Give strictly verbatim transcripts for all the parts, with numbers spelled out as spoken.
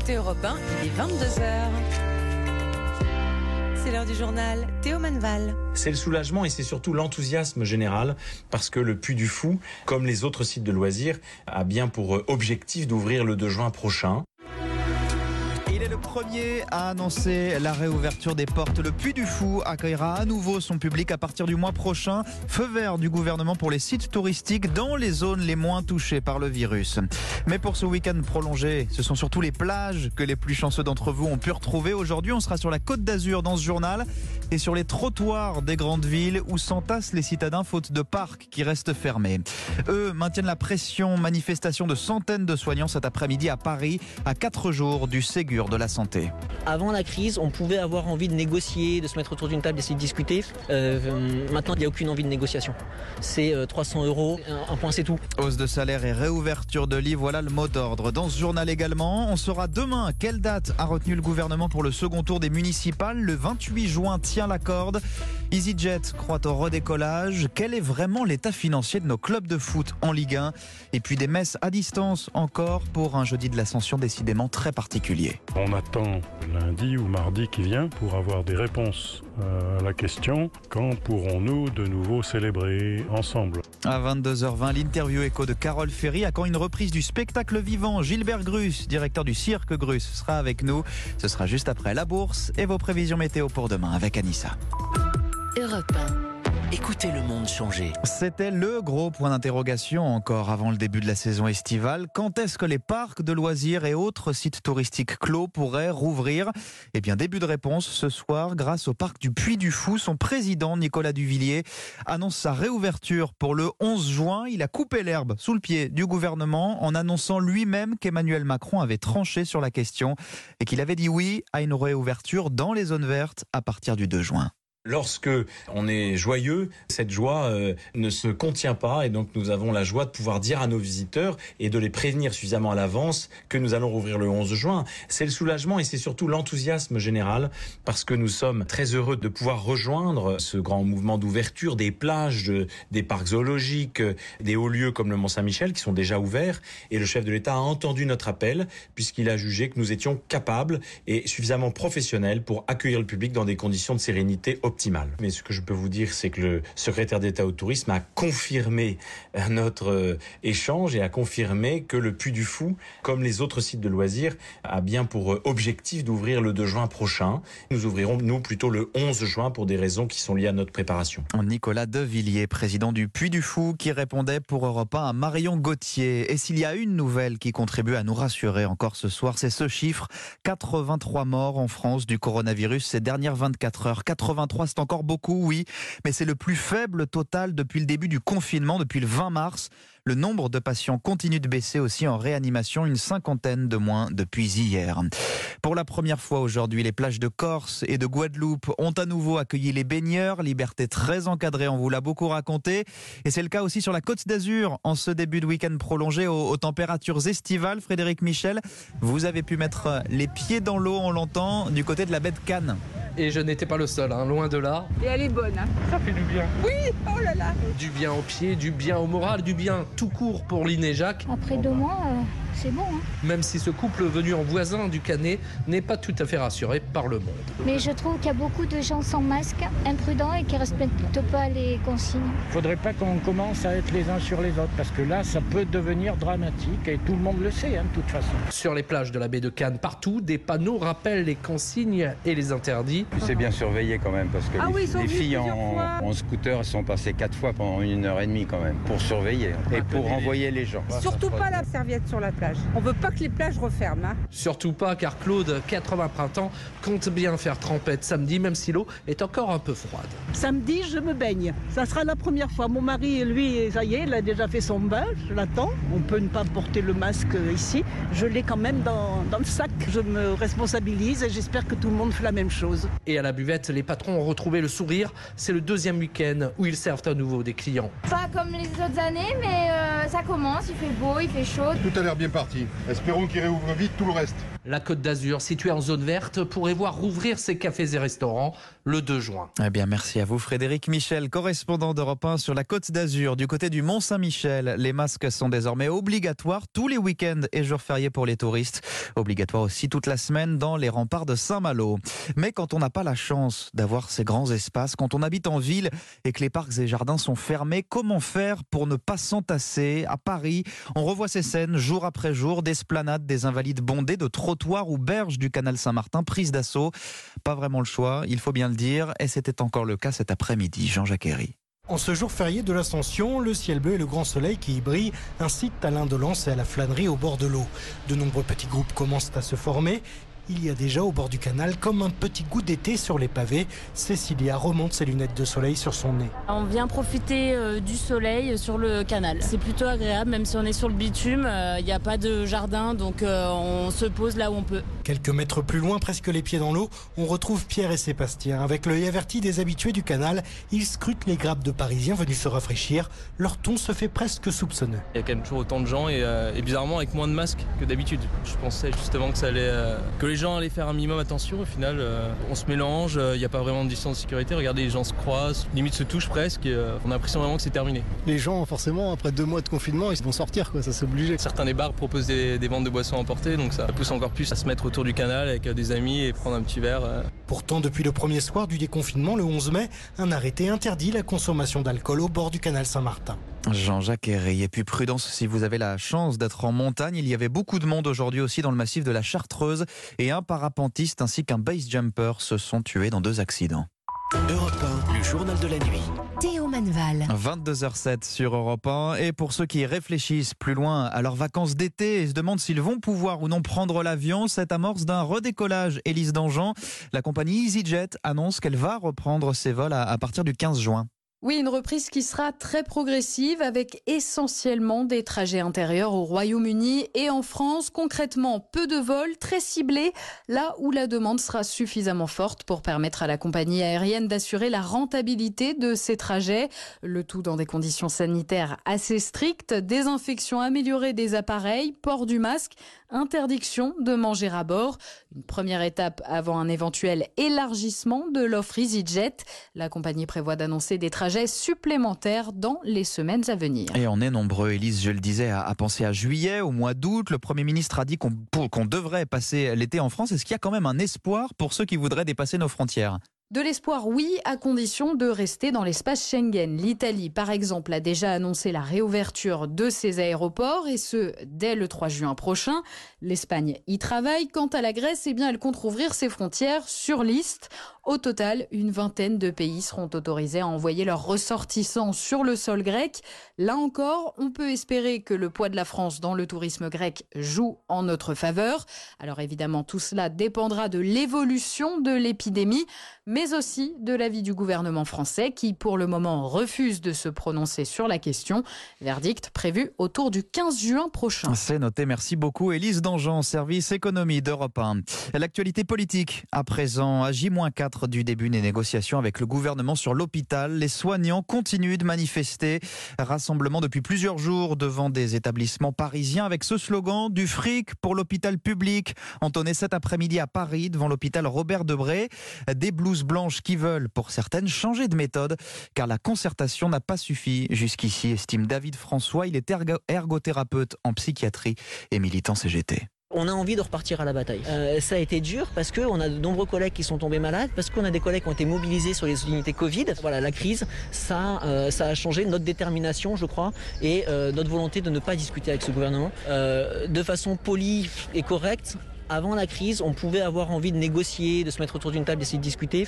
écoutez Europe un, il est vingt-deux heures. C'est l'heure du journal, Théo Manval. C'est le soulagement et c'est surtout l'enthousiasme général parce que le Puy du Fou, comme les autres sites de loisirs, a bien pour objectif d'ouvrir le deux juin prochain. Il est le premier à annoncer la réouverture des portes. Le Puy du Fou accueillera à nouveau son public à partir du mois prochain. Feu vert du gouvernement pour les sites touristiques dans les zones les moins touchées par le virus. Mais pour ce week-end prolongé, ce sont surtout les plages que les plus chanceux d'entre vous ont pu retrouver. Aujourd'hui, on sera sur la Côte d'Azur dans ce journal et sur les trottoirs des grandes villes où s'entassent les citadins faute de parcs qui restent fermés. Eux maintiennent la pression. Manifestation de centaines de soignants cet après-midi à Paris, à quatre jours du Ségur de la santé. Avant la crise, on pouvait avoir envie de négocier, de se mettre autour d'une table, d'essayer de discuter. Euh, maintenant, il n'y a aucune envie de négociation. C'est euh, trois cents euros, un, un point, c'est tout. Hausse de salaire et réouverture de lits, voilà le mot d'ordre. Dans ce journal également, on saura demain quelle date a retenu le gouvernement pour le second tour des municipales. Le vingt-huit juin tient la corde. EasyJet croit au redécollage. Quel est vraiment l'état financier de nos clubs de foot en Ligue un? Et puis des messes à distance encore pour un jeudi de l'Ascension décidément très particulier. On attend lundi ou mardi qui vient pour avoir des réponses à la question: quand pourrons-nous de nouveau célébrer ensemble? À vingt-deux heures vingt, l'interview écho de Carole Ferry. À quand une reprise du spectacle vivant? Gilbert Grus, directeur du Cirque Grus, sera avec nous. Ce sera juste après la bourse et vos prévisions météo pour demain avec Anissa. Europe un. Écoutez le monde changer. C'était le gros point d'interrogation encore avant le début de la saison estivale. Quand est-ce que les parcs de loisirs et autres sites touristiques clos pourraient rouvrir? Eh bien, début de réponse ce soir grâce au parc du Puy du Fou. Son président, Nicolas Duvillier, annonce sa réouverture pour le onze juin. Il a coupé l'herbe sous le pied du gouvernement en annonçant lui-même qu'Emmanuel Macron avait tranché sur la question et qu'il avait dit oui à une réouverture dans les zones vertes à partir du deux juin. Lorsque on est joyeux, cette joie euh, ne se contient pas et donc nous avons la joie de pouvoir dire à nos visiteurs et de les prévenir suffisamment à l'avance que nous allons rouvrir le onze juin. C'est le soulagement et c'est surtout l'enthousiasme général parce que nous sommes très heureux de pouvoir rejoindre ce grand mouvement d'ouverture des plages, de, des parcs zoologiques, des hauts lieux comme le Mont-Saint-Michel qui sont déjà ouverts, et le chef de l'État a entendu notre appel puisqu'il a jugé que nous étions capables et suffisamment professionnels pour accueillir le public dans des conditions de sérénité optimale. Mais ce que je peux vous dire, c'est que le secrétaire d'État au tourisme a confirmé notre échange et a confirmé que le Puy du Fou, comme les autres sites de loisirs, a bien pour objectif d'ouvrir le deux juin prochain. Nous ouvrirons, nous, plutôt le onze juin pour des raisons qui sont liées à notre préparation. Nicolas Duvillier, président du Puy du Fou, qui répondait pour Europe un à Marion Gauthier. Et s'il y a une nouvelle qui contribue à nous rassurer encore ce soir, c'est ce chiffre: quatre-vingt-trois morts en France du coronavirus ces dernières vingt-quatre heures. quatre-vingt-trois, c'est encore beaucoup, oui, mais c'est le plus faible total depuis le début du confinement, depuis le vingt mars. Le nombre de patients continue de baisser aussi en réanimation, une cinquantaine de moins depuis hier. Pour la première fois aujourd'hui, les plages de Corse et de Guadeloupe ont à nouveau accueilli les baigneurs. Liberté très encadrée, on vous l'a beaucoup raconté. Et c'est le cas aussi sur la Côte d'Azur, en ce début de week-end prolongé aux, aux températures estivales. Frédéric Michel, vous avez pu mettre les pieds dans l'eau, on l'entend, du côté de la baie de Cannes. Et je n'étais pas le seul, hein, loin de là. Et elle est bonne, hein. Ça fait du bien. Oui, oh là là. Du bien aux pieds, du bien au moral, du bien tout court pour Lynn et Jacques. Après deux mois, euh, c'est bon. Hein. Même si ce couple venu en voisin du Canet n'est pas tout à fait rassuré par le monde. Mais je trouve qu'il y a beaucoup de gens sans masque, imprudents et qui ne respectent pas les consignes. Il ne faudrait pas qu'on commence à être les uns sur les autres parce que là, ça peut devenir dramatique et tout le monde le sait, hein, de toute façon. Sur les plages de la baie de Cannes, partout, des panneaux rappellent les consignes et les interdits. C'est bien surveillé quand même parce que ah les, oui, les filles en, en scooter sont passées quatre fois pendant une heure et demie quand même pour surveiller et pour renvoyer les gens. Surtout pas la serviette sur la plage. On veut pas que les plages referment. Hein. Surtout pas car Claude, quatre-vingts printemps, compte bien faire trempette samedi même si l'eau est encore un peu froide. Samedi, je me baigne. Ça sera la première fois. Mon mari, lui, ça y est, il a déjà fait son bain. Je l'attends. On peut ne pas porter le masque ici. Je l'ai quand même dans, dans le sac. Je me responsabilise et j'espère que tout le monde fait la même chose. Et à la buvette, les patrons ont retrouvé le sourire. C'est le deuxième week-end où ils servent à nouveau des clients. Pas comme les autres années, mais euh, ça commence, il fait beau, il fait chaud. Tout a l'air bien parti. Espérons qu'il réouvre vite tout le reste. La Côte d'Azur, située en zone verte, pourrait voir rouvrir ses cafés et restaurants le deux juin. Eh bien, merci à vous Frédéric Michel, correspondant d'Europe un sur la Côte d'Azur. Du côté du Mont-Saint-Michel, les masques sont désormais obligatoires tous les week-ends et jours fériés pour les touristes. Obligatoires aussi toute la semaine dans les remparts de Saint-Malo. Mais quand on n'a pas la chance d'avoir ces grands espaces, quand on habite en ville et que les parcs et jardins sont fermés, comment faire pour ne pas s'entasser? À Paris, on revoit ces scènes jour après jour, d'esplanades, des invalides bondés, de trottoirs ou berges du canal Saint-Martin prises d'assaut. Pas vraiment le choix, il faut bien le dire, et c'était encore le cas cet après-midi. Jean-Jacques Herry. En ce jour férié de l'Ascension, le ciel bleu et le grand soleil qui y brille incitent à l'indolence et à la flânerie au bord de l'eau. De nombreux petits groupes commencent à se former. Il y a déjà au bord du canal comme un petit goût d'été sur les pavés. Cécilia remonte ses lunettes de soleil sur son nez. On vient profiter euh, du soleil sur le canal. C'est plutôt agréable, même si on est sur le bitume. Il euh, n'y a pas de jardin, donc euh, on se pose là où on peut. Quelques mètres plus loin, presque les pieds dans l'eau, on retrouve Pierre et Sébastien. Avec l'œil averti des habitués du canal, ils scrutent les grappes de Parisiens venus se rafraîchir. Leur ton se fait presque soupçonneux. Il y a quand même toujours autant de gens et, euh, et bizarrement avec moins de masques que d'habitude. Je pensais justement que ça allait, euh, que les gens allaient faire un minimum attention. Au final, euh, on se mélange, il euh, n'y a pas vraiment de distance de sécurité. Regardez, les gens se croisent, limite se touchent presque. Et, euh, on a l'impression vraiment que c'est terminé. Les gens, forcément, après deux mois de confinement, ils vont sortir, quoi, ça c'est obligé. Certains des bars proposent des, des ventes de boissons emportées, donc ça pousse encore plus à se mettre autour du canal avec euh, des amis et prendre un petit verre. Euh. Pourtant, depuis le premier soir du déconfinement, le onze mai, un arrêté interdit la consommation d'alcool au bord du canal Saint-Martin. Jean-Jacques Herry. Et puis prudence si vous avez la chance d'être en montagne. Il y avait beaucoup de monde aujourd'hui aussi dans le massif de la Chartreuse et un parapentiste ainsi qu'un base jumper se sont tués dans deux accidents. Europe un, le journal de la nuit. Théo Manval. vingt-deux heures zéro sept sur Europe un. Et pour ceux qui réfléchissent plus loin à leurs vacances d'été et se demandent s'ils vont pouvoir ou non prendre l'avion, cette amorce d'un redécollage. Élise Dangean, la compagnie EasyJet annonce qu'elle va reprendre ses vols à, à partir du quinze juin. Oui, une reprise qui sera très progressive avec essentiellement des trajets intérieurs au Royaume-Uni et en France. Concrètement, peu de vols, très ciblés, là où la demande sera suffisamment forte pour permettre à la compagnie aérienne d'assurer la rentabilité de ces trajets. Le tout dans des conditions sanitaires assez strictes, désinfection améliorée des appareils, port du masque, interdiction de manger à bord. Une première étape avant un éventuel élargissement de l'offre EasyJet. La compagnie prévoit d'annoncer des trajets supplémentaires dans les semaines à venir. Et on est nombreux, Élise, je le disais, à, à penser à juillet, au mois d'août. Le Premier ministre a dit qu'on, qu'on devrait passer l'été en France. Est-ce qu'il y a quand même un espoir pour ceux qui voudraient dépasser nos frontières ? De l'espoir, oui, à condition de rester dans l'espace Schengen. L'Italie, par exemple, a déjà annoncé la réouverture de ses aéroports, et ce, dès le trois juin prochain. L'Espagne y travaille. Quant à la Grèce, eh bien, elle compte rouvrir ses frontières sur liste. Au total, une vingtaine de pays seront autorisés à envoyer leurs ressortissants sur le sol grec. Là encore, on peut espérer que le poids de la France dans le tourisme grec joue en notre faveur. Alors évidemment, tout cela dépendra de l'évolution de l'épidémie, mais aussi de l'avis du gouvernement français qui, pour le moment, refuse de se prononcer sur la question. Verdict prévu autour du quinze juin prochain. C'est noté, merci beaucoup. Élise Dangean, service économie d'Europe un. L'actualité politique, à présent, à J moins quatre du début des négociations avec le gouvernement sur l'hôpital. Les soignants continuent de manifester. Rassemblement depuis plusieurs jours devant des établissements parisiens avec ce slogan « Du fric pour l'hôpital public ». Entonné cet après-midi à Paris devant l'hôpital Robert Debré. Des blouses blanches qui veulent, pour certaines, changer de méthode car la concertation n'a pas suffi jusqu'ici, estime David François. Il est ergo- ergothérapeute en psychiatrie et militant C G T. On a envie de repartir à la bataille. Euh, ça a été dur parce qu'on a de nombreux collègues qui sont tombés malades, parce qu'on a des collègues qui ont été mobilisés sur les unités Covid. Voilà, la crise, ça, euh, ça a changé notre détermination, je crois, et euh, notre volonté de ne pas discuter avec ce gouvernement. Euh, de façon polie et correcte. Avant la crise, on pouvait avoir envie de négocier, de se mettre autour d'une table, d'essayer de discuter.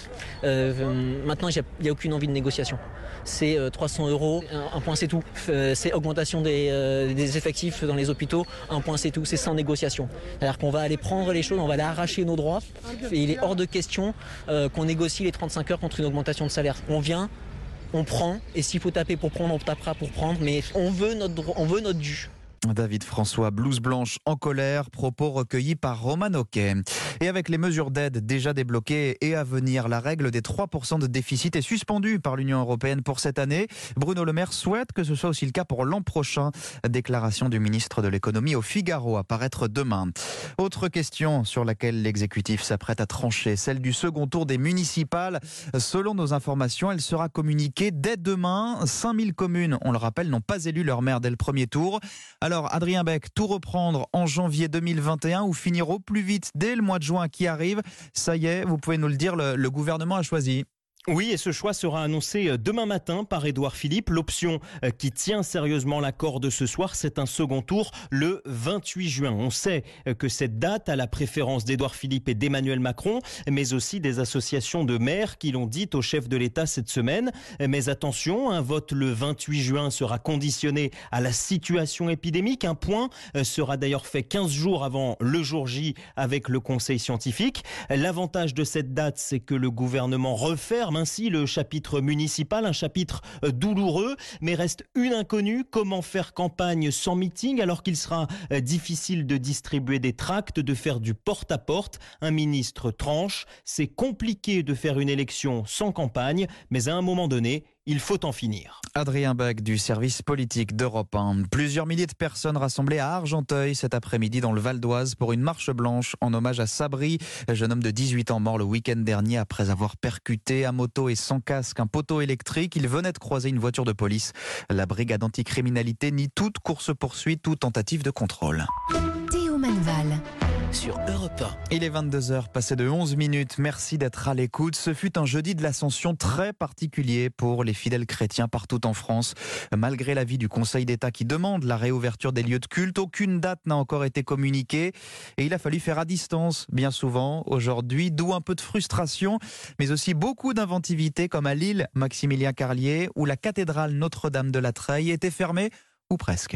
Euh, maintenant, il n'y a, a aucune envie de négociation. C'est euh, trois cents euros, un, un point c'est tout. Euh, c'est augmentation des, euh, des effectifs dans les hôpitaux, un point c'est tout. C'est sans négociation. C'est-à-dire qu'on va aller prendre les choses, on va aller arracher nos droits. Et il est hors de question euh, qu'on négocie les trente-cinq heures contre une augmentation de salaire. On vient, on prend, et s'il faut taper pour prendre, on tapera pour prendre, mais on veut notre, on veut notre dû. David François, blouse blanche en colère, propos recueillis par Roman Oquet. Et avec les mesures d'aide déjà débloquées et à venir, la règle des trois pour cent de déficit est suspendue par l'Union européenne pour cette année. Bruno Le Maire souhaite que ce soit aussi le cas pour l'an prochain. Déclaration du ministre de l'économie au Figaro à paraître demain. Autre question sur laquelle l'exécutif s'apprête à trancher, celle du second tour des municipales. Selon nos informations, elle sera communiquée dès demain. cinq mille communes, on le rappelle, n'ont pas élu leur maire dès le premier tour. Alors, Adrien Beck, tout reprendre en janvier deux mille vingt et un ou finir au plus vite dès le mois de juin qui arrive? Ça y est, vous pouvez nous le dire, le, le gouvernement a choisi. Oui, et ce choix sera annoncé demain matin par Édouard Philippe. L'option qui tient sérieusement la corde ce soir, c'est un second tour le vingt-huit juin. On sait que cette date a la préférence d'Édouard Philippe et d'Emmanuel Macron, mais aussi des associations de maires qui l'ont dit au chef de l'État cette semaine. Mais attention, un vote le vingt-huit juin sera conditionné à la situation épidémique. Un point sera d'ailleurs fait quinze jours avant le jour J avec le conseil scientifique. L'avantage de cette date, c'est que le gouvernement referme ainsi le chapitre municipal, un chapitre douloureux, mais reste une inconnue: comment faire campagne sans meeting alors qu'il sera difficile de distribuer des tracts, de faire du porte-à-porte. Un ministre tranche, c'est compliqué de faire une élection sans campagne, mais à un moment donné, il faut en finir. Adrien Beck du service politique d'Europe un. Plusieurs milliers de personnes rassemblées à Argenteuil cet après-midi dans le Val d'Oise pour une marche blanche en hommage à Sabri, jeune homme de dix-huit ans mort le week-end dernier après avoir percuté à moto et sans casque un poteau électrique. Il venait de croiser une voiture de police. La brigade anticriminalité nie toute course-poursuite ou tentative de contrôle. Théo Manval sur Europe un. Il est vingt-deux heures, passé de onze minutes. Merci d'être à l'écoute. Ce fut un jeudi de l'Ascension très particulier pour les fidèles chrétiens partout en France. Malgré l'avis du Conseil d'État qui demande la réouverture des lieux de culte, aucune date n'a encore été communiquée et il a fallu faire à distance bien souvent aujourd'hui, d'où un peu de frustration, mais aussi beaucoup d'inventivité comme à Lille, Maximilien Carlier, où la cathédrale Notre-Dame de la Treille était fermée, ou presque.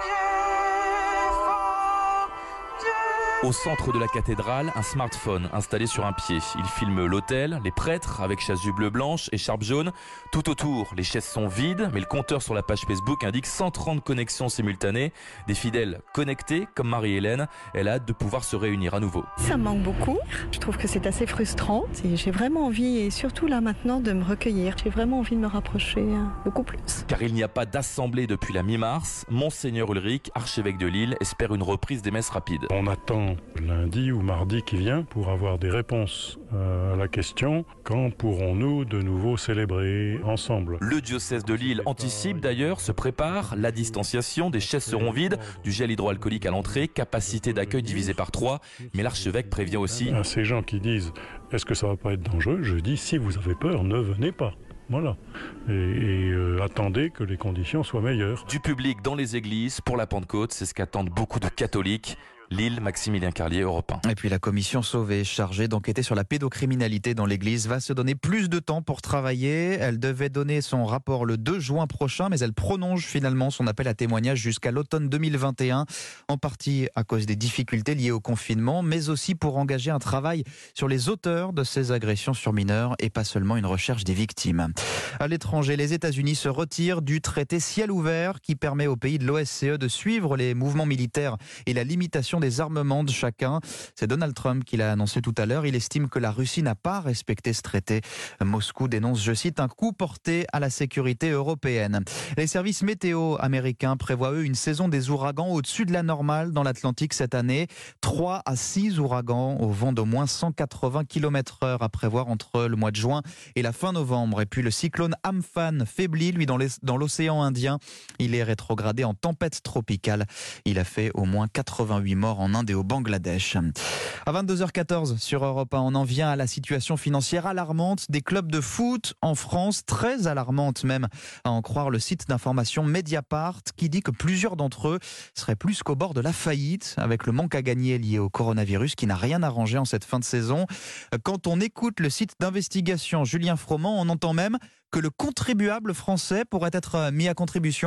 Au centre de la cathédrale, un smartphone installé sur un pied. Il filme l'autel, les prêtres avec chasuble bleu blanche, écharpe jaune. Tout autour, les chaises sont vides, mais le compteur sur la page Facebook indique cent trente connexions simultanées. Des fidèles connectés, comme Marie-Hélène. Elle a hâte de pouvoir se réunir à nouveau. Ça me manque beaucoup. Je trouve que c'est assez frustrant. Et j'ai vraiment envie, et surtout là maintenant, de me recueillir. J'ai vraiment envie de me rapprocher beaucoup plus. Car il n'y a pas d'assemblée depuis la mi-mars. Monseigneur Ulrich, archevêque de Lille, espère une reprise des messes rapides. On attend lundi ou mardi qui vient pour avoir des réponses à la question: quand pourrons-nous de nouveau célébrer ensemble? Le diocèse de Lille anticipe d'ailleurs, se prépare. La distanciation, des chaises seront vides, du gel hydroalcoolique à l'entrée, capacité d'accueil divisée par trois. Mais l'archevêque prévient aussi. À ces gens qui disent: est-ce que ça va pas être dangereux? Je dis: si vous avez peur, ne venez pas. Voilà. Et, et euh, attendez que les conditions soient meilleures. Du public dans les églises pour la Pentecôte, c'est ce qu'attendent beaucoup de catholiques. Lille, Maximilien Carlier, Europe un. Et puis la commission Sauvé, chargée d'enquêter sur la pédocriminalité dans l'église, va se donner plus de temps pour travailler. Elle devait donner son rapport le deux juin prochain, mais elle prolonge finalement son appel à témoignage jusqu'à l'automne deux mille vingt et un, en partie à cause des difficultés liées au confinement, mais aussi pour engager un travail sur les auteurs de ces agressions sur mineurs et pas seulement une recherche des victimes. À l'étranger, les États-Unis se retirent du traité ciel ouvert qui permet aux pays de l'O S C E de suivre les mouvements militaires et la limitation des armements de chacun. C'est Donald Trump qui l'a annoncé tout à l'heure. Il estime que la Russie n'a pas respecté ce traité. Moscou dénonce, je cite, un coup porté à la sécurité européenne. Les services météo américains prévoient, eux, une saison des ouragans au-dessus de la normale dans l'Atlantique cette année. trois à six ouragans au vent d'au moins cent quatre-vingts kilomètres heure à prévoir entre le mois de juin et la fin novembre. Et puis le cyclone Amphan faiblit, lui, dans l'océan Indien. Il est rétrogradé en tempête tropicale. Il a fait au moins quatre-vingt-huit morts en Inde et au Bangladesh. À vingt-deux heures quatorze sur Europe un, on en vient à la situation financière alarmante des clubs de foot en France, très alarmante même, à en croire le site d'information Mediapart, qui dit que plusieurs d'entre eux seraient plus qu'au bord de la faillite, avec le manque à gagner lié au coronavirus qui n'a rien arrangé en cette fin de saison. Quand on écoute le site d'investigation Julien Froment, on entend même que le contribuable français pourrait être mis à contribution.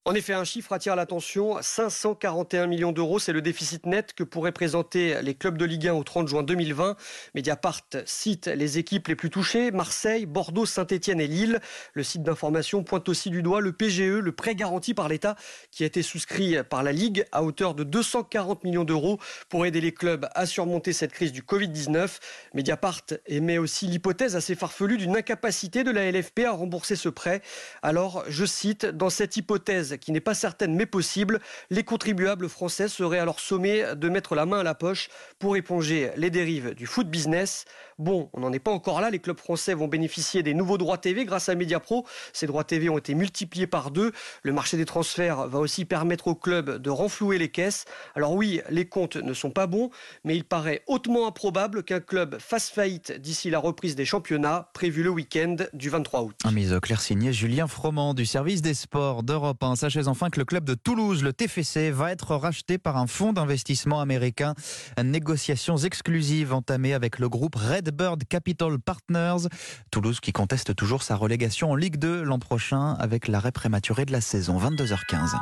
En effet, un chiffre attire l'attention, cinq cent quarante et un millions d'euros, c'est le déficit net que pourraient présenter les clubs de Ligue un au trente juin deux mille vingt. Mediapart cite les équipes les plus touchées, Marseille, Bordeaux, Saint-Etienne et Lille. Le site d'information pointe aussi du doigt le P G E, le prêt garanti par l'État, qui a été souscrit par la Ligue à hauteur de deux cent quarante millions d'euros pour aider les clubs à surmonter cette crise du covid dix-neuf. Mediapart émet aussi l'hypothèse assez farfelue d'une incapacité de la L F P à rembourser ce prêt. Alors, je cite, dans cette hypothèse qui n'est pas certaine mais possible, les contribuables français seraient alors sommés de mettre la main à la poche pour éponger les dérives du foot business. Bon, on n'en est pas encore là, les clubs français vont bénéficier des nouveaux droits T V grâce à Mediapro. Ces droits T V ont été multipliés par deux. Le marché des transferts va aussi permettre aux clubs de renflouer les caisses. Alors oui, les comptes ne sont pas bons, mais il paraît hautement improbable qu'un club fasse faillite d'ici la reprise des championnats, prévue le week-end du vingt-trois août. Un mise au clair signé Julien Froment du service des sports d'Europe un. Sachez enfin que le club de Toulouse, le T F C, va être racheté par un fonds d'investissement américain. Négociations exclusives entamées avec le groupe Redbird Capital Partners. Toulouse qui conteste toujours sa relégation en Ligue deux l'an prochain avec l'arrêt prématuré de la saison. vingt-deux heures quinze.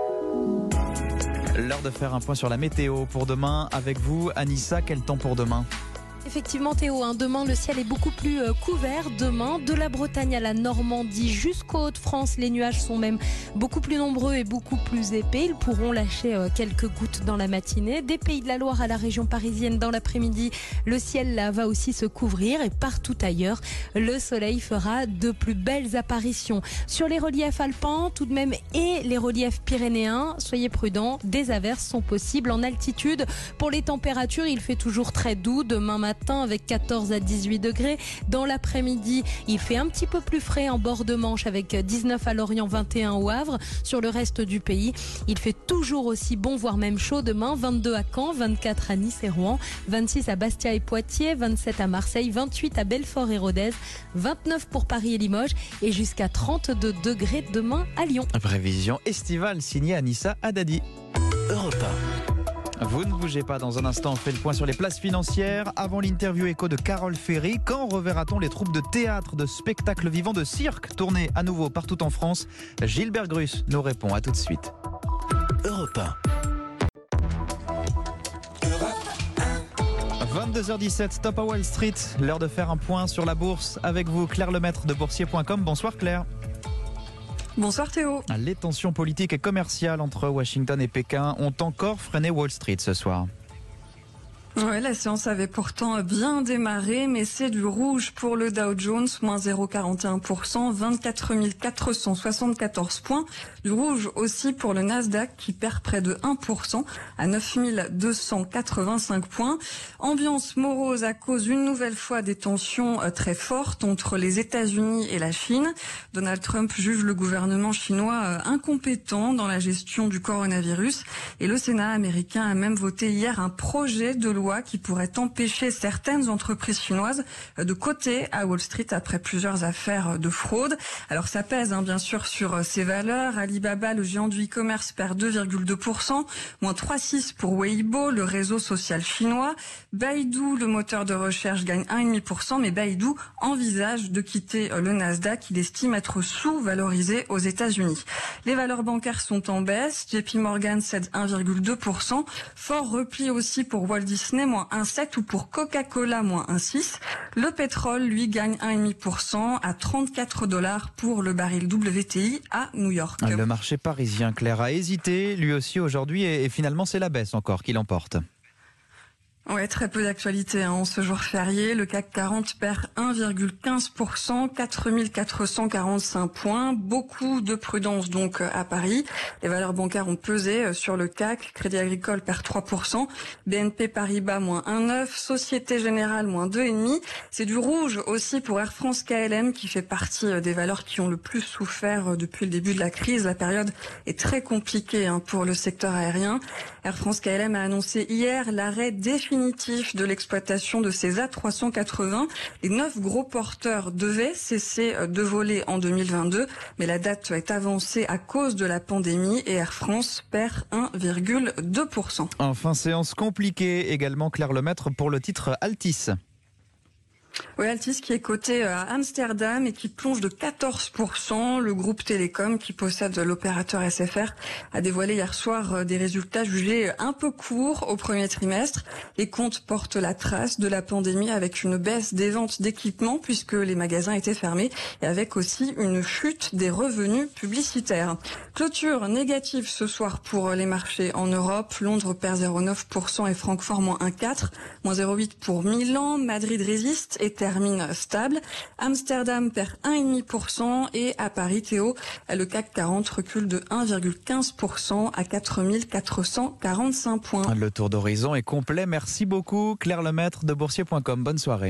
L'heure de faire un point sur la météo pour demain. Avec vous, Anissa, quel temps pour demain ? Effectivement Théo, hein, demain le ciel est beaucoup plus euh, couvert. Demain, de la Bretagne à la Normandie jusqu'aux Hauts-de-France, les nuages sont même beaucoup plus nombreux et beaucoup plus épais. Ils pourront lâcher euh, quelques gouttes dans la matinée. Des Pays de la Loire à la région parisienne dans l'après-midi, le ciel là va aussi se couvrir et partout ailleurs, le soleil fera de plus belles apparitions. Sur les reliefs alpins tout de même et les reliefs pyrénéens, soyez prudents, des averses sont possibles en altitude. Pour les températures, il fait toujours très doux demain matin avec quatorze à dix-huit degrés. Dans l'après-midi, il fait un petit peu plus frais en bord de Manche avec dix-neuf à Lorient, vingt et un au Havre. Sur le reste du pays, il fait toujours aussi bon, voire même chaud demain. vingt-deux à Caen, vingt-quatre à Nice et Rouen, vingt-six à Bastia et Poitiers, vingt-sept à Marseille, vingt-huit à Belfort et Rodez, vingt-neuf pour Paris et Limoges et jusqu'à trente-deux degrés demain à Lyon. Prévision estivale signée Anissa Haddadi. Europe un. Vous ne bougez pas, dans un instant on fait le point sur les places financières. Avant l'interview écho de Carole Ferry, quand reverra-t-on les troupes de théâtre, de spectacles vivants, de cirque tournées à nouveau partout en France? Gilbert Grus nous répond, à tout de suite. Europe un. vingt-deux heures dix-sept, top à Wall Street, l'heure de faire un point sur la bourse avec vous, Claire Lemaître de boursier point com. Bonsoir Claire. Bonsoir Théo. Les tensions politiques et commerciales entre Washington et Pékin ont encore freiné Wall Street ce soir. Ouais, la séance avait pourtant bien démarré, mais c'est du rouge pour le Dow Jones, moins zéro virgule quarante et un pour cent, vingt-quatre mille quatre cent soixante-quatorze points. Du rouge aussi pour le Nasdaq qui perd près de un pour cent à neuf mille deux cent quatre-vingt-cinq points. Ambiance morose à cause une nouvelle fois des tensions très fortes entre les États-Unis et la Chine. Donald Trump juge le gouvernement chinois incompétent dans la gestion du coronavirus et le Sénat américain a même voté hier un projet de loi qui pourrait empêcher certaines entreprises chinoises de coter à Wall Street après plusieurs affaires de fraude. Alors ça pèse hein, bien sûr sur ces valeurs. Alibaba, le géant du e-commerce, perd deux virgule deux pour cent, moins trois virgule six pour cent pour Weibo, le réseau social chinois. Baidu, le moteur de recherche, gagne un virgule cinq pour cent, mais Baidu envisage de quitter le Nasdaq. Il estime être sous-valorisé aux États-Unis. Les valeurs bancaires sont en baisse. J P Morgan cède un virgule deux pour cent. Fort repli aussi pour Walt Disney, moins un virgule sept pour cent, ou pour Coca-Cola, moins un virgule six pour cent. Le pétrole, lui, gagne un virgule cinq pour cent à trente-quatre dollars pour le baril W T I à New York. Le marché parisien, Claire, a hésité, lui aussi aujourd'hui, et finalement c'est la baisse encore qui l'emporte. Ouais, très peu d'actualité hein, en ce jour férié. Le C A C quarante perd un virgule quinze pour cent, quatre mille quatre cent quarante-cinq points. Beaucoup de prudence donc à Paris. Les valeurs bancaires ont pesé sur le C A C. Crédit Agricole perd trois pour cent, B N P Paribas moins un virgule neuf pour cent, Société Générale moins deux virgule cinq pour cent. C'est du rouge aussi pour Air France K L M qui fait partie des valeurs qui ont le plus souffert depuis le début de la crise. La période est très compliquée hein, pour le secteur aérien. Air France K L M a annoncé hier l'arrêt définitif de l'exploitation de ses A trois cent quatre-vingts. Les neuf gros porteurs devaient cesser de voler en deux mille vingt-deux, mais la date est avancée à cause de la pandémie et Air France perd un virgule deux pour cent. Enfin, séance compliquée également, Claire Lemaître, pour le titre Altis. Oui, Altis qui est coté à Amsterdam et qui plonge de quatorze pour cent. Le groupe Télécom qui possède l'opérateur S F R a dévoilé hier soir des résultats jugés un peu courts au premier trimestre. Les comptes portent la trace de la pandémie avec une baisse des ventes d'équipements puisque les magasins étaient fermés et avec aussi une chute des revenus publicitaires. Clôture négative ce soir pour les marchés en Europe. Londres perd zéro virgule neuf pour cent et Francfort moins un virgule quatre pour cent, moins zéro virgule huit pour pour Milan. Madrid résiste et termine stable. Amsterdam perd un virgule cinq pour cent et à Paris, Théo, le C A C quarante recule de un virgule quinze pour cent à quatre mille quatre cent quarante-cinq points. Le tour d'horizon est complet. Merci beaucoup Claire Lemaître de boursier point com. Bonne soirée.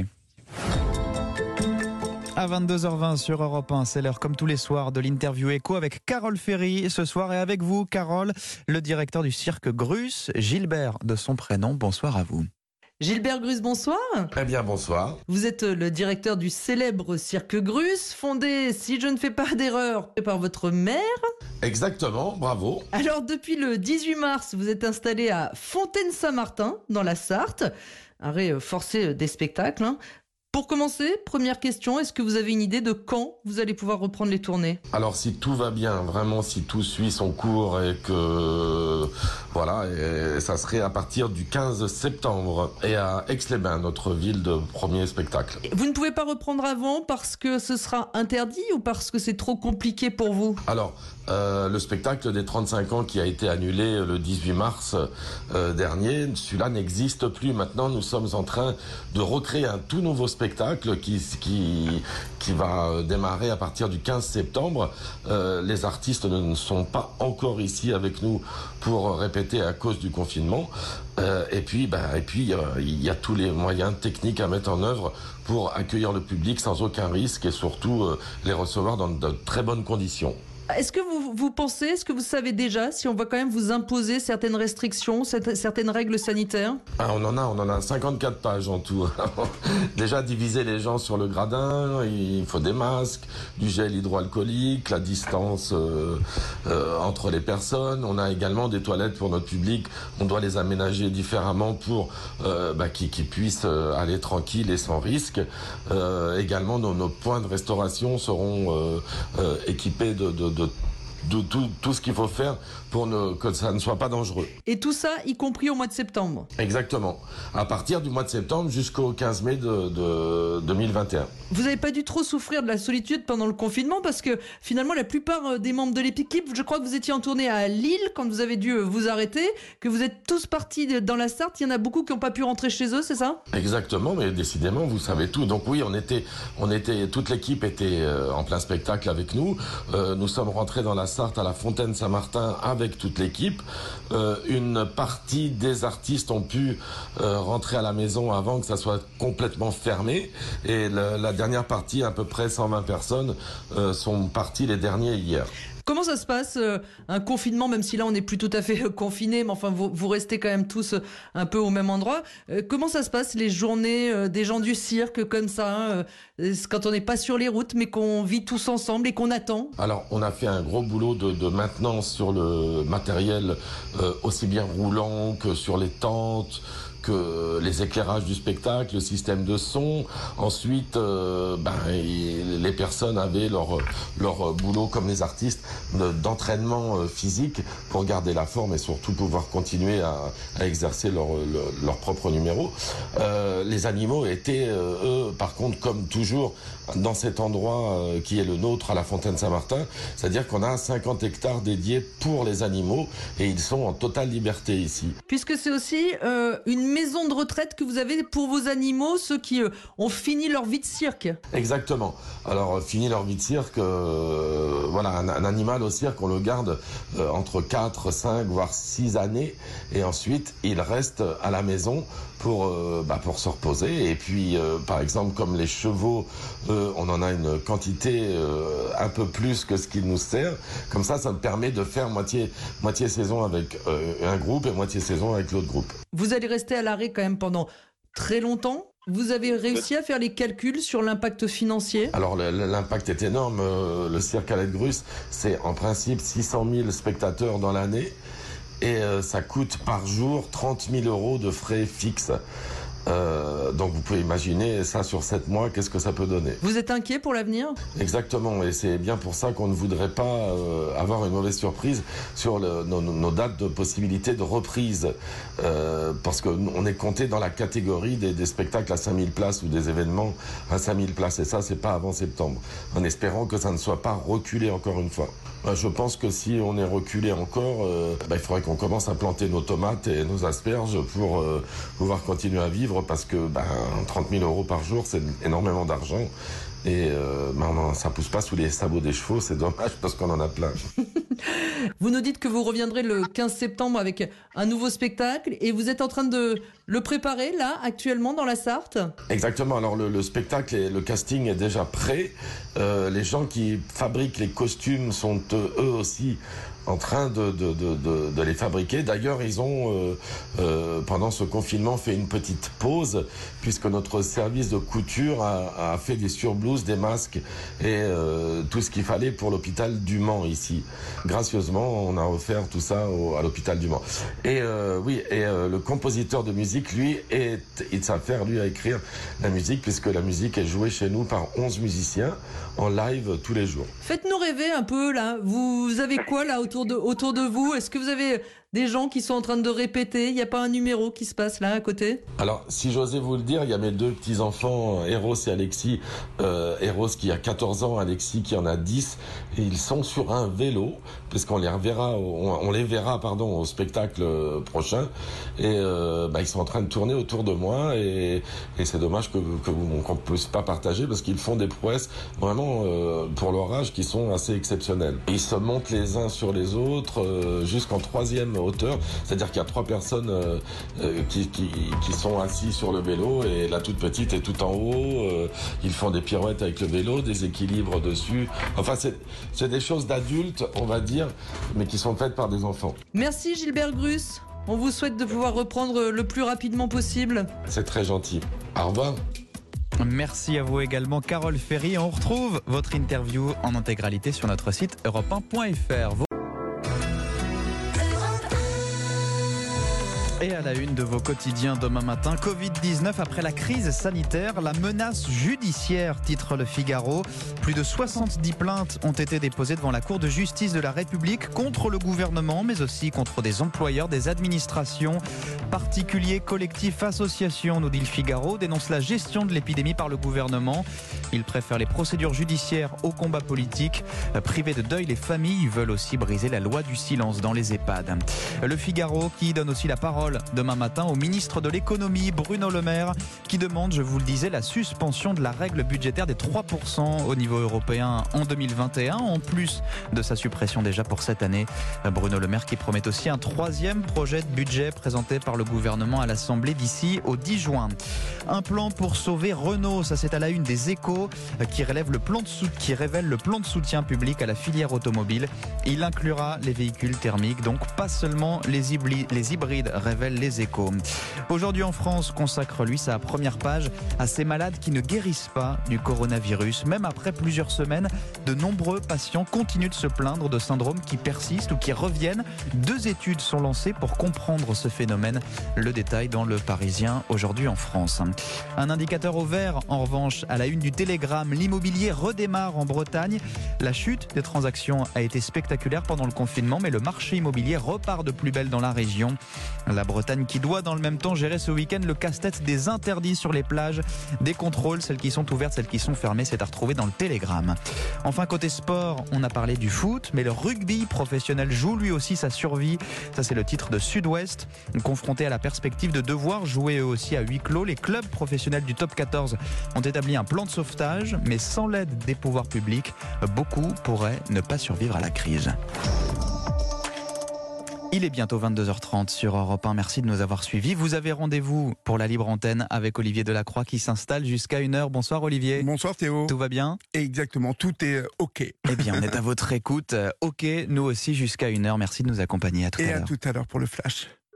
À vingt-deux heures vingt sur Europe un, c'est l'heure comme tous les soirs de l'interview écho avec Carole Ferry ce soir. Et avec vous, Carole, le directeur du cirque Grus, Gilbert de son prénom. Bonsoir à vous. Gilbert Grus, bonsoir. Très bien, bonsoir. Vous êtes le directeur du célèbre cirque Grus, fondé, si je ne fais pas d'erreur, par votre mère. Exactement, bravo. Alors, depuis le dix-huit mars, vous êtes installé à Fontaine-Saint-Martin, dans la Sarthe. Arrêt forcé des spectacles, hein. Pour commencer, première question, est-ce que vous avez une idée de quand vous allez pouvoir reprendre les tournées ? Alors si tout va bien, vraiment si tout suit son cours et que voilà, et ça serait à partir du quinze septembre et à Aix-les-Bains, notre ville de premier spectacle. Vous ne pouvez pas reprendre avant parce que ce sera interdit ou parce que c'est trop compliqué pour vous ? Alors, euh, le spectacle des trente-cinq ans qui a été annulé le dix-huit mars euh, dernier, celui-là n'existe plus. Maintenant, nous sommes en train de recréer un tout nouveau spectacle qui, qui, qui va démarrer à partir du quinze septembre. Euh, les artistes ne sont pas encore ici avec nous pour répéter à cause du confinement. Euh, et puis, ben, et puis euh, il y a tous les moyens techniques à mettre en œuvre pour accueillir le public sans aucun risque et surtout euh, les recevoir dans de très bonnes conditions. Est-ce que vous, vous pensez, est-ce que vous savez déjà si on va quand même vous imposer certaines restrictions, certaines règles sanitaires ? Ah, on en a, on en a cinquante-quatre pages en tout. Déjà diviser les gens sur le gradin, il faut des masques, du gel hydroalcoolique, la distance euh, euh, entre les personnes. On a également des toilettes pour notre public. On doit les aménager différemment pour euh, bah, qu'ils, qu'ils puissent aller tranquilles et sans risque. Euh, également, nos, nos points de restauration seront euh, euh, équipés de, de de, de tout, tout ce qu'il faut faire pour ne, que ça ne soit pas dangereux. Et tout ça, y compris au mois de septembre ? Exactement. À partir du mois de septembre jusqu'au quinze mai de, de deux mille vingt et un. Vous n'avez pas dû trop souffrir de la solitude pendant le confinement parce que finalement, la plupart des membres de l'équipe, je crois que vous étiez en tournée à Lille quand vous avez dû vous arrêter, que vous êtes tous partis dans la Sarthe. Il y en a beaucoup qui n'ont pas pu rentrer chez eux, c'est ça ? Exactement, mais décidément, vous savez tout. Donc oui, on était, on était, toute l'équipe était en plein spectacle avec nous. Euh, nous sommes rentrés dans la Sarthe à la Fontaine-Saint-Martin avec toute l'équipe. Euh, une partie des artistes ont pu euh, rentrer à la maison avant que ça soit complètement fermé. Et la, la dernière partie, à peu près cent vingt personnes, euh, sont partis les derniers hier. Comment ça se passe, euh, un confinement, même si là on n'est plus tout à fait euh, confiné, mais enfin vous, vous restez quand même tous euh, un peu au même endroit. Euh, comment ça se passe les journées euh, des gens du cirque comme ça, hein, euh, quand on n'est pas sur les routes, mais qu'on vit tous ensemble et qu'on attend ? Alors on a fait un gros boulot de, de maintenance sur le matériel, euh, aussi bien roulant que sur les tentes, que les éclairages du spectacle, le système de son. Ensuite, euh, ben, les personnes avaient leur, leur boulot comme les artistes d'entraînement physique pour garder la forme et surtout pouvoir continuer à, à exercer leur, leur, leur propre numéro. Euh, les animaux étaient, eux, par contre, comme toujours, dans cet endroit qui est le nôtre à la Fontaine-Saint-Martin, c'est-à-dire qu'on a cinquante hectares dédiés pour les animaux et ils sont en totale liberté ici. Puisque c'est aussi euh, une maison de retraite que vous avez pour vos animaux, ceux qui euh, ont fini leur vie de cirque. Exactement. Alors, fini leur vie de cirque, euh, voilà, un, un animal au cirque, on le garde euh, entre quatre, cinq, voire six années et ensuite, il reste à la maison pour, euh, bah, pour se reposer. Et puis, euh, par exemple, comme les chevaux, euh, on en a une quantité euh, un peu plus que ce qu'il nous sert. Comme ça, ça me permet de faire moitié, moitié saison avec euh, un groupe et moitié saison avec l'autre groupe. Vous allez rester à l'arrêt quand même pendant très longtemps. Vous avez réussi à faire les calculs sur l'impact financier ? Alors l'impact est énorme. Le cirque à Grus, c'est en principe six cent mille spectateurs dans l'année et ça coûte par jour trente mille euros de frais fixes. Euh, donc vous pouvez imaginer ça sur sept mois, qu'est-ce que ça peut donner. Vous êtes inquiet pour l'avenir ? Exactement, et c'est bien pour ça qu'on ne voudrait pas euh, avoir une mauvaise surprise sur le, nos, nos dates de possibilité de reprise, euh, parce qu'on est compté dans la catégorie des, des spectacles à cinq mille places ou des événements à cinq mille places, et ça c'est pas avant septembre, en espérant que ça ne soit pas reculé encore une fois. Je pense que si on est reculé encore, euh, bah, il faudrait qu'on commence à planter nos tomates et nos asperges pour euh, pouvoir continuer à vivre, parce que bah, trente mille euros par jour, c'est énormément d'argent. Et euh, bah, on en, ça pousse pas sous les sabots des chevaux, c'est dommage parce qu'on en a plein. Vous nous dites que vous reviendrez le quinze septembre avec un nouveau spectacle et vous êtes en train de le préparer là, actuellement, dans la Sarthe ? Exactement, alors le, le spectacle et le casting est déjà prêt. Euh, les gens qui fabriquent les costumes sont euh, eux aussi en train de, de, de, de, de les fabriquer. D'ailleurs, ils ont, euh, euh, pendant ce confinement, fait une petite pause, puisque notre service de couture a, a fait des surblouses, des masques et euh, tout ce qu'il fallait pour l'hôpital du Mans, ici. Gracieusement, on a offert tout ça au, à l'hôpital du Mans. Et euh, oui, et euh, le compositeur de musique, lui, est, il s'affaire, lui, à écrire la musique, puisque la musique est jouée chez nous par onze musiciens en live tous les jours. Faites-nous rêver un peu, là. Vous avez quoi, là, autour de, autour de vous ? Est-ce que vous avez des gens qui sont en train de répéter ? Il n'y a pas un numéro qui se passe, là, à côté ? Alors, si j'osais vous le dire, il y a mes deux petits-enfants, Eros et Alexis. Euh, Eros qui a quatorze ans, Alexis qui en a dix. Et ils sont sur un vélo, puisqu'on les reverra, on, on les verra, pardon, au spectacle prochain. Et euh, bah, ils sont en train de tourner autour de moi. Et, et c'est dommage que, que, qu'on ne puisse pas partager, parce qu'ils font des prouesses vraiment, euh, pour leur âge, qui sont assez exceptionnelles. Ils se montent les uns sur les autres euh, jusqu'en troisième hauteur, c'est-à-dire qu'il y a trois personnes euh, euh, qui, qui, qui sont assis sur le vélo et la toute petite est tout en haut. Euh, ils font des pirouettes avec le vélo, des équilibres dessus. Enfin, c'est, c'est des choses d'adultes, on va dire, mais qui sont faites par des enfants. Merci Gilbert Grus. On vous souhaite de pouvoir reprendre le plus rapidement possible. C'est très gentil. Au revoir. Merci à vous également, Carole Ferry. On retrouve votre interview en intégralité sur notre site europe un point f r. Et à la une de vos quotidiens demain matin, covid dix-neuf après la crise sanitaire, la menace judiciaire, titre Le Figaro. Plus de soixante-dix plaintes ont été déposées devant la Cour de justice de la République contre le gouvernement, mais aussi contre des employeurs, des administrations, particuliers, collectifs, associations, nous dit Le Figaro, dénoncent la gestion de l'épidémie par le gouvernement. Ils préfèrent les procédures judiciaires au combat politique. Privés de deuil, les familles veulent aussi briser la loi du silence dans les EHPAD. Le Figaro qui donne aussi la parole demain matin au ministre de l'économie Bruno Le Maire qui demande, je vous le disais, la suspension de la règle budgétaire des trois pour cent au niveau européen en deux mille vingt et un, en plus de sa suppression déjà pour cette année. Bruno Le Maire qui promet aussi un troisième projet de budget présenté par le gouvernement à l'Assemblée d'ici au dix juin. Un plan pour sauver Renault, ça c'est à la une des Échos qui, relève le plan de sou- qui révèle le plan de soutien public à la filière automobile. Il inclura les véhicules thermiques, donc pas seulement les hybrides, les hybrides révèlent les Échos. Aujourd'hui en France, consacre lui sa première page à ces malades qui ne guérissent pas du coronavirus. Même après plusieurs semaines, de nombreux patients continuent de se plaindre de syndromes qui persistent ou qui reviennent. Deux études sont lancées pour comprendre ce phénomène. Le détail dans Le Parisien aujourd'hui en France. Un indicateur au vert, en revanche, à la une du Télégramme. L'immobilier redémarre en Bretagne. La chute des transactions a été spectaculaire pendant le confinement, mais le marché immobilier repart de plus belle dans la région. La Bretagne qui doit dans le même temps gérer ce week-end le casse-tête des interdits sur les plages, des contrôles, celles qui sont ouvertes, celles qui sont fermées, c'est à retrouver dans le Télégramme. Enfin, côté sport, on a parlé du foot, mais le rugby professionnel joue lui aussi sa survie. Ça, c'est le titre de Sud-Ouest. Confronté à la perspective de devoir jouer eux aussi à huis clos, les clubs professionnels du top quatorze ont établi un plan de sauvetage, mais sans l'aide des pouvoirs publics, beaucoup pourraient ne pas survivre à la crise. Il est bientôt vingt-deux heures trente sur Europe un. Merci de nous avoir suivis. Vous avez rendez-vous pour la libre antenne avec Olivier Delacroix qui s'installe jusqu'à une heure. Bonsoir Olivier. Bonsoir Théo. Tout va bien ? Exactement, tout est OK. Eh bien, on est à votre écoute. OK, nous aussi jusqu'à une heure. Merci de nous accompagner. À tout à l'heure. Et à tout à l'heure pour le flash.